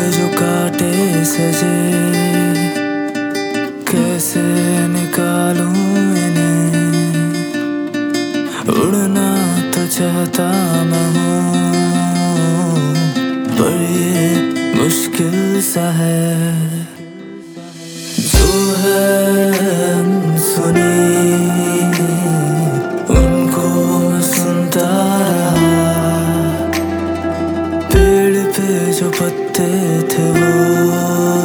जो कांटे सजे, कैसे निकालूं इन्हें। उड़ना तो चाहता मैं हूँ, पर ये मुश्किल सा है। जो है सुनी उनको सुनता रहा, पेड़ पे जो पत्ते थे वो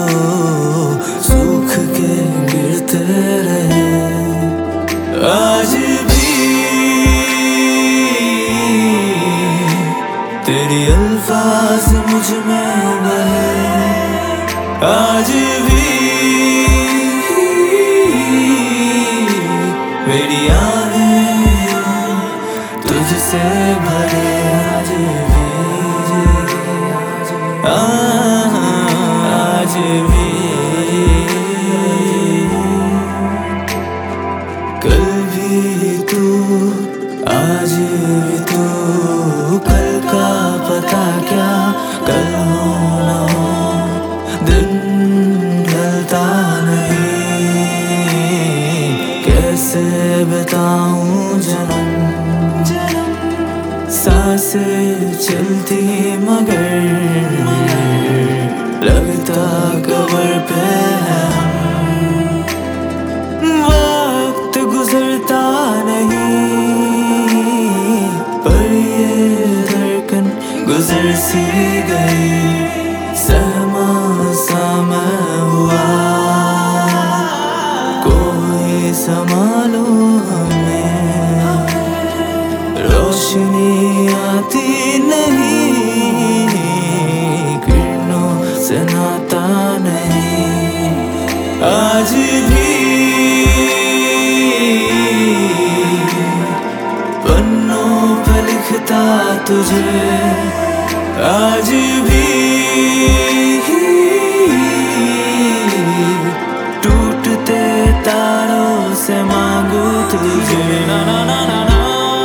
सूख के गिरते रहे। आज भी तेरी अल्फाज मुझ में बहे, आज भी मेरी आँखें तुझसे भरे। आज भी कल भी तू, आज भी तू, कल का पता क्या, कल हो न हो दिन ढलता नहीं। कैसे बताऊं जन्म, सांसें चलती मगर लगता कब्र पे है। वक्त गुजरता नहीं, पर ये धड़कन गुजर सी गई। सहमा सा मैं हुआ, कोई संभालो हमें। रोशनी आती नहीं, किरणों से नाता नहीं। आज भी पन्नों पे लिखता तुझे, आज भी टूटते तारों से मांगू तुझे। ना ना ना ना ना,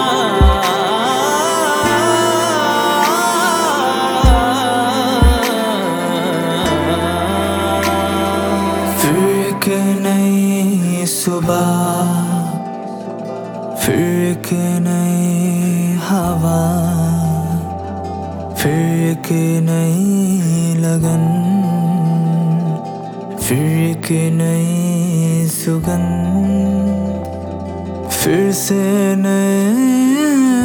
फिर एक नई सुबह, फिर एक नई हवा, फिर एक नई लगन, फिर एक नई सुगंध, फिर से नए